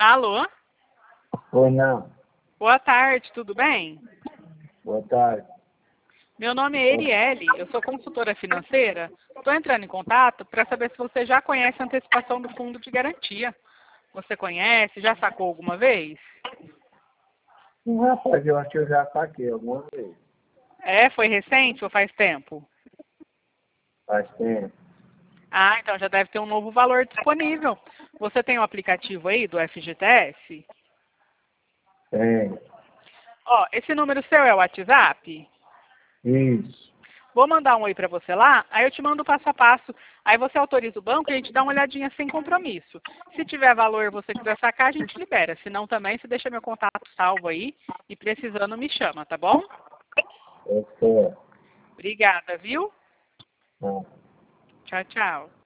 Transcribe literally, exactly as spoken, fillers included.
Alô? Oi, não. Boa tarde, tudo bem? Boa tarde. Meu nome é Erielle, eu sou consultora financeira. Estou entrando em contato para saber se você já conhece a antecipação do fundo de garantia. Você conhece? Já sacou alguma vez? Sim, rapaz, eu acho que eu já saquei alguma vez. É, foi recente ou faz tempo? Faz tempo. Ah, então já deve ter um novo valor disponível. Você tem o aplicativo aí do F G T S? Tem. Ó, esse número seu é o WhatsApp? Isso. Vou mandar um oi para você lá, aí eu te mando o passo a passo. Aí você autoriza o banco e a gente dá uma olhadinha sem compromisso. Se tiver valor e você quiser sacar, a gente libera. Se não também, você deixa meu contato salvo aí e precisando me chama, tá bom? É certo. Obrigada, viu? Tá. Tchau, tchau.